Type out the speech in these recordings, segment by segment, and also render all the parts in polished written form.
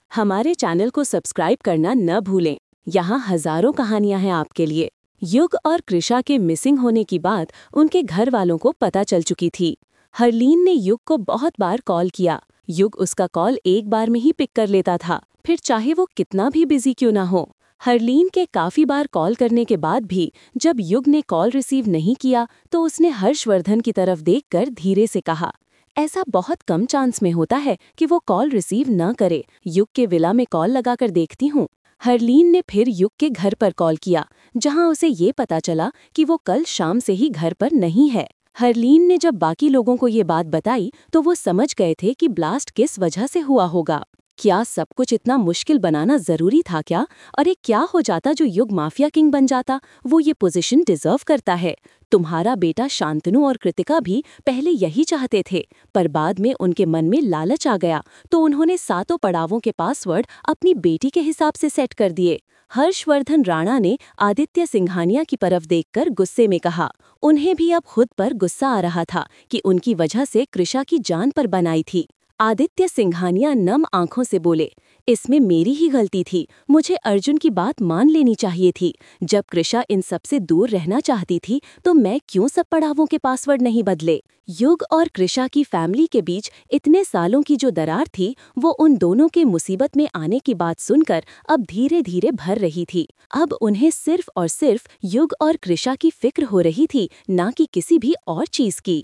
हमारे चैनल को सब्सक्राइब करना न भूलें। यहाँ हजारों कहानियां हैं आपके लिए। युग और कृषा के मिसिंग होने की बात उनके घर वालों को पता चल चुकी थी। हरलीन ने युग को बहुत बार कॉल किया। युग उसका कॉल एक बार में ही पिक कर लेता था, फिर चाहे वो कितना भी बिजी क्यों ना हो। हरलीन के काफी बार कॉल करने के बाद भी जब युग ने कॉल रिसीव नहीं किया तो उसने हर्षवर्धन की तरफ देखकर धीरे से कहा, ऐसा बहुत कम चांस में होता है कि वो कॉल रिसीव न करे। युग के विला में कॉल लगाकर देखती हूँ। हरलीन ने फिर युग के घर पर कॉल किया, जहां उसे ये पता चला कि वो कल शाम से ही घर पर नहीं है। हरलीन ने जब बाकी लोगों को ये बात बताई तो वो समझ गए थे कि ब्लास्ट किस वजह से हुआ होगा। क्या सब कुछ इतना मुश्किल बनाना जरूरी था क्या? और ये क्या हो जाता जो युग माफिया किंग बन जाता? वो ये पोजीशन डिजर्व करता है। तुम्हारा बेटा शांतनु और कृतिका भी पहले यही चाहते थे, पर बाद में उनके मन में लालच आ गया तो उन्होंने सातों पड़ावों के पासवर्ड अपनी बेटी के हिसाब से सेट कर दिए। हर्षवर्धन राणा ने आदित्य सिंघानिया की तरफ देखकर गुस्से में कहा। उन्हें भी अब खुद पर गुस्सा आ रहा था कि उनकी वजह से कृषा की जान पर बनाई थी। आदित्य सिंघानिया नम आंखों से बोले, इसमें मेरी ही गलती थी। मुझे अर्जुन की बात मान लेनी चाहिए थी। जब कृषा इन सबसे दूर रहना चाहती थी तो मैं क्यों सब पड़ावों के पासवर्ड नहीं बदले? युग और कृषा की फैमिली के बीच इतने सालों की जो दरार थी वो उन दोनों के मुसीबत में आने की बात सुनकर अब धीरे धीरे भर रही थी। अब उन्हें सिर्फ और सिर्फ युग और कृषा की फिक्र हो रही थी, ना कि किसी भी और चीज की।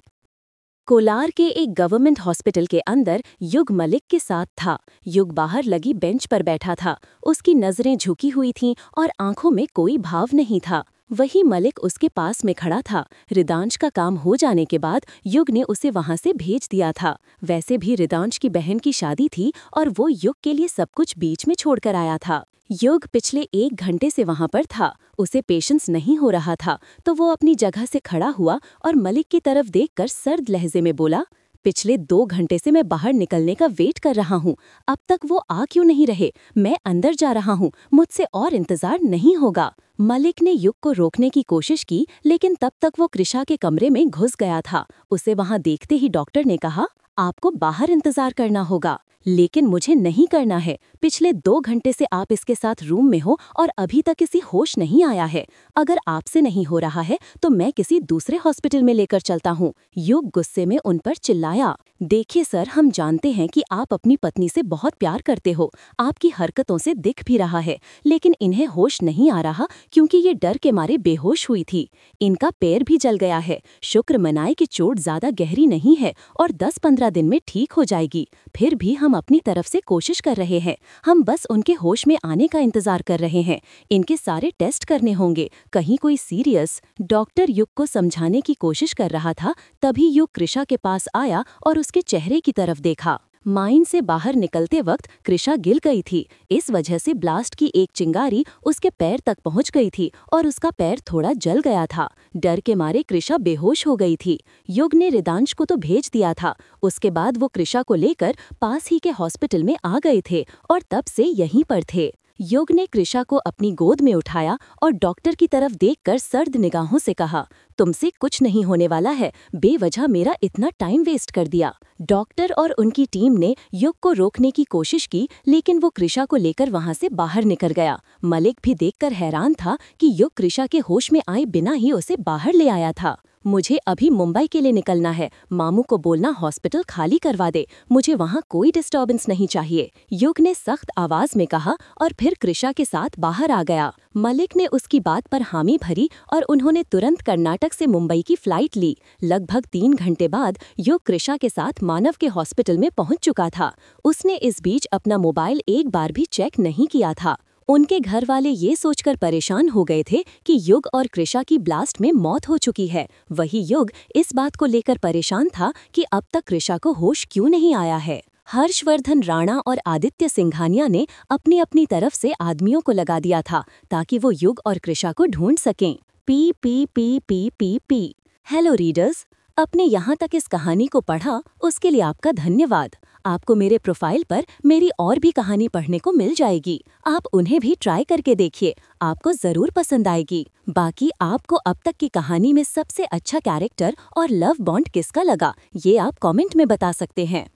कोलार के एक गवर्नमेंट हॉस्पिटल के अंदर युग मलिक के साथ था। युग बाहर लगी बेंच पर बैठा था। उसकी नजरें झुकी हुई थीं और आंखों में कोई भाव नहीं था। वही मलिक उसके पास में खड़ा था। रिदांश का काम हो जाने के बाद युग ने उसे वहां से भेज दिया था। वैसे भी रिदांश की बहन की शादी थी और वो युग के लिए सब कुछ बीच में छोड़कर आया था। युग पिछले 1 घंटे से वहां पर था। उसे पेशेंस नहीं हो रहा था तो वो अपनी जगह से खड़ा हुआ और मलिक की तरफ देखकर सर्द लहजे में बोला, पिछले 2 घंटे से मैं बाहर निकलने का वेट कर रहा हूँ। अब तक वो आ क्यों नहीं रहे? मैं अंदर जा रहा हूँ, मुझसे और इंतजार नहीं होगा। मलिक ने युग को रोकने की कोशिश की, लेकिन तब तक वो कृषा के कमरे में घुस गया था। उसे वहां देखते ही डॉक्टर ने कहा, आपको बाहर इंतजार करना होगा। लेकिन मुझे नहीं करना है। पिछले 2 घंटे से आप इसके साथ रूम में हो और अभी तक इसी होश नहीं आया है। अगर आपसे नहीं हो रहा है तो मैं किसी दूसरे हॉस्पिटल में लेकर चलता हूँ। युग गुस्से में उन पर चिल्लाया, देखिए सर, हम जानते हैं कि आप अपनी पत्नी से बहुत प्यार करते हो। आपकी हरकतों से दिख भी रहा है, लेकिन इन्हें होश नहीं आ रहा क्योंकि ये डर के मारे बेहोश हुई थी। इनका पैर भी जल गया है। शुक्र मनाए कि चोट ज्यादा गहरी नहीं है और 10-15 दिन में ठीक हो जाएगी। फिर भी हम अपनी तरफ से कोशिश कर रहे हैं। हम बस उनके होश में आने का इंतजार कर रहे हैं। इनके सारे टेस्ट करने होंगे, कहीं कोई सीरियस। डॉक्टर युग को समझाने की कोशिश कर रहा था, तभी युग कृषा के पास आया और उसके चेहरे की तरफ देखा। माइन से बाहर निकलते वक्त कृषा गिर गई थी। इस वजह से ब्लास्ट की एक चिंगारी उसके पैर तक पहुंच गई थी और उसका पैर थोड़ा जल गया था। डर के मारे कृषा बेहोश हो गई थी। युग ने रिदांश को तो भेज दिया था। उसके बाद वो कृषा को लेकर पास ही के हॉस्पिटल में आ गए थे और तब से यहीं पर थे। युग ने कृषा को अपनी गोद में उठाया और डॉक्टर की तरफ देखकर सर्द निगाहों से कहा, तुमसे कुछ नहीं होने वाला है। बेवजह मेरा इतना टाइम वेस्ट कर दिया। डॉक्टर और उनकी टीम ने युग को रोकने की कोशिश की, लेकिन वो कृषा को लेकर वहां से बाहर निकल गया। मलिक भी देखकर हैरान था कि युग कृषा के होश में आए बिना ही उसे बाहर ले आया था। मुझे अभी मुंबई के लिए निकलना है। मामू को बोलना हॉस्पिटल खाली करवा दे। मुझे वहाँ कोई डिस्टर्बेंस नहीं चाहिए, युग ने सख्त आवाज में कहा और फिर कृषा के साथ बाहर आ गया। मलिक ने उसकी बात पर हामी भरी और उन्होंने तुरंत कर्नाटक से मुंबई की फ्लाइट ली। लगभग 3 घंटे बाद युग कृषा के साथ मानव के हॉस्पिटल में पहुंच चुका था। उसने इस बीच अपना मोबाइल एक बार भी चेक नहीं किया था। उनके घर वाले ये सोचकर परेशान हो गए थे कि युग और कृषा की ब्लास्ट में मौत हो चुकी है। वही युग इस बात को लेकर परेशान था कि अब तक कृषा को होश क्यों नहीं आया है। हर्षवर्धन राणा और आदित्य सिंघानिया ने अपनी अपनी तरफ से आदमियों को लगा दिया था ताकि वो युग और कृषा को ढूंढ सकें। पी पी पी पी पी पी। हेलो रीडर्स, अपने यहाँ तक इस कहानी को पढ़ा उसके लिए आपका धन्यवाद। आपको मेरे प्रोफाइल पर मेरी और भी कहानी पढ़ने को मिल जाएगी। आप उन्हें भी ट्राई करके देखिए, आपको जरूर पसंद आएगी। बाकी आपको अब तक की कहानी में सबसे अच्छा कैरेक्टर और लव बॉन्ड किसका लगा, ये आप कमेंट में बता सकते हैं।